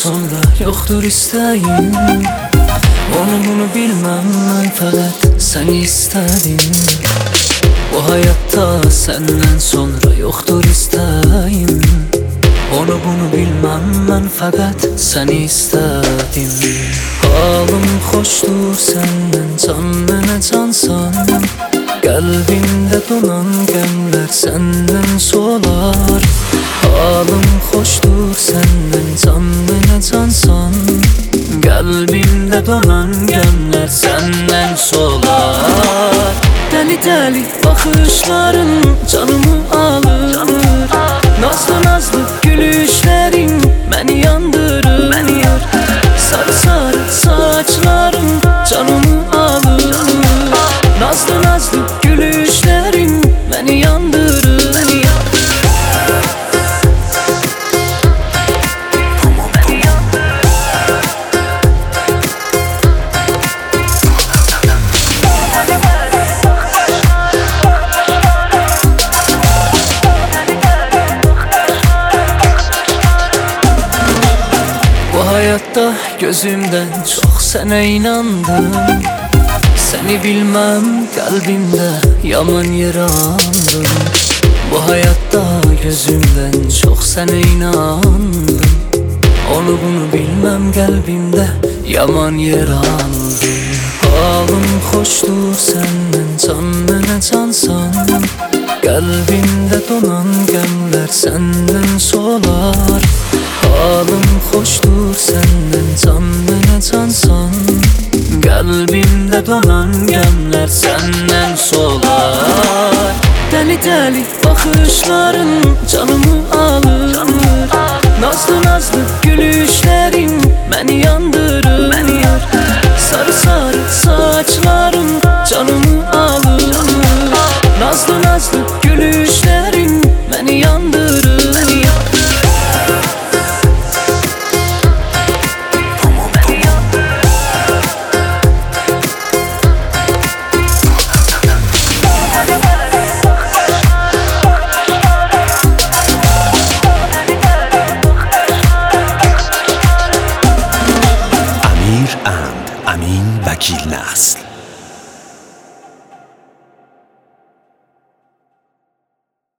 sonra yoktur isteğim. Onu bunu bilmem, ben fakat seni istedim. Bu hayatta senden sonra yoktur isteğim. Onu bunu bilmem, ben fakat seni istedim. Halım hoşdur senden, can bana cansan. Kalbimde donan gemler senden solar. Halım hoşdur senden, can bana cansan. Kalbimde donan gemler senden solar. Deli deli bakışların canımı alır. Nazlı nazlı gülüşlerin beni yandırır. Sarı sarı saçların canımı alır. Nazlı nazlı gülüşlerin beni yandırır. Hayatta gözümden çok sana inandım. Seni bilmem kalbimde yaman yarandım. Bu hayatta gözümden çok sana inandım. Onu bunu bilmem kalbimde yaman yarandım. Halım hoştur senden, can bana cansan. Kalbimde donan gemler senden solar. Halım hoştur senden, can bana cansan. Kalbimde donan gemler senden solar. Deli deli bakışların canımı alır. Nazlı nazlı gülüşlerin beni yandırır. Sarı sarı saçların